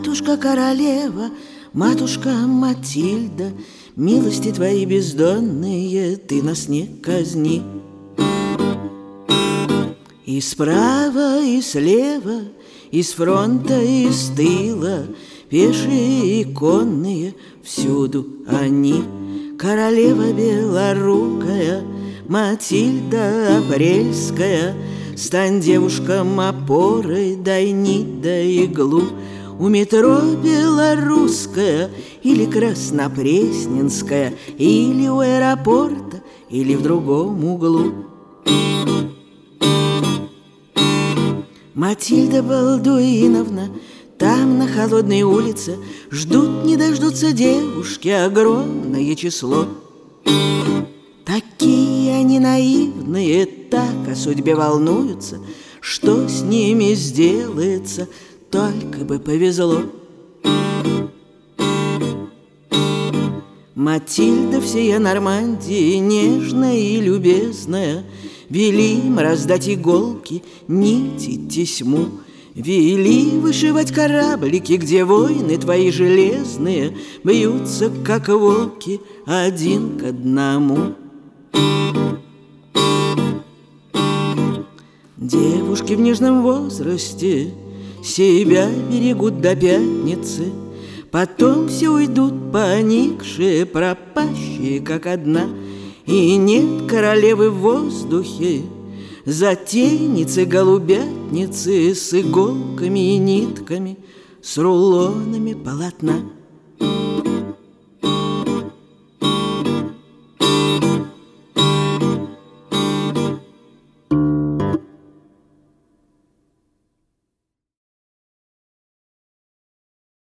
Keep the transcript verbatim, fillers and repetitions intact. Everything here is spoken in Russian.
Матушка-королева, матушка Матильда, милости твои бездонные, ты нас не казни. И справа, и слева, и с фронта, и с тыла, пешие и конные, всюду они. Королева белорукая, Матильда апрельская, стань девушкам опорой, дай нить да иглу. У метро белорусская или краснопресненская, или у аэропорта, или в другом углу. Матильда Балдуиновна, там на холодной улице ждут не дождутся девушки огромное число. Такие они наивные, так о судьбе волнуются, что с ними сделается, только бы повезло. Матильда всея Нормандии, нежная и любезная, вели им раздать иголки, нити, тесьму, вели вышивать кораблики, где воины твои железные бьются, как волки, один к одному. Девушки в нежном возрасте себя берегут до пятницы, потом все уйдут поникшие, пропащие, как одна. И нет королевы в воздухе, затейницы, голубятницы с иголками и нитками, с рулонами полотна.